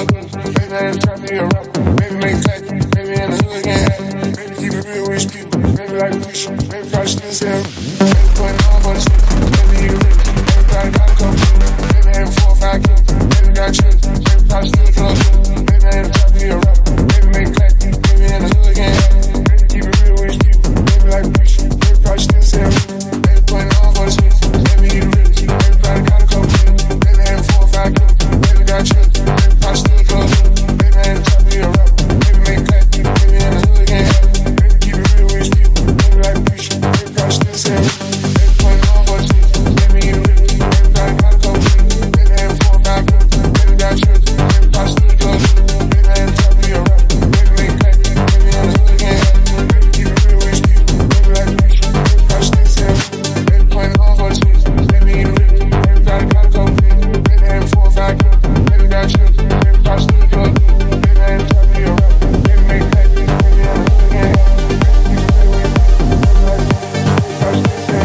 smooth. Baby, I ain't trying to be a rapper. Baby, make clap. Baby, in the hood again. Baby, keep it real with people. Baby, like fish. Baby, probably still sell. Baby, putting on for the smooth. Baby, you rich. Baby, probably got a couple. Baby, having 4 or 5 kids. Baby, got children. Baby, probably still drugs. Baby, I ain't trying to be a rapper. Baby, make clap. Baby, in the hood again. Baby, keep it real with people. Baby, like fish. Baby, probably still sell. Baby, putting on for the smooth. Baby, you rich. Baby, probably got a couple. Baby, having 4 or 5 kids. Baby, got children. Baby, probably still drugs. Baby, I ain't trying to be a rapper. Baby, make clap. Baby, in the hood again. Baby, keep it real with people. Baby, like fish. Baby, probably still sell. Baby, putting on for the smooth. Baby, you rich. Baby, probably got a couple. Baby, having 4 or 5 kids. Baby, got children. Baby, probably still drugs. Baby, I ain't trying to be a rapper. Baby, make clap. Baby, in the hood again. Baby, keep it real with people. Baby, like fish. Baby, probably still sell. Baby, putting on for the smooth. Baby, you rich. Baby, probably got a couple. Baby, having 4 or 5 kids. Baby, got children. Baby, probably still drugs. Baby, I ain't trying to be a rapper. Baby, make clap. Baby, in the hood again. Baby, keep it real with people. Baby, like fish. Baby, probably still sell.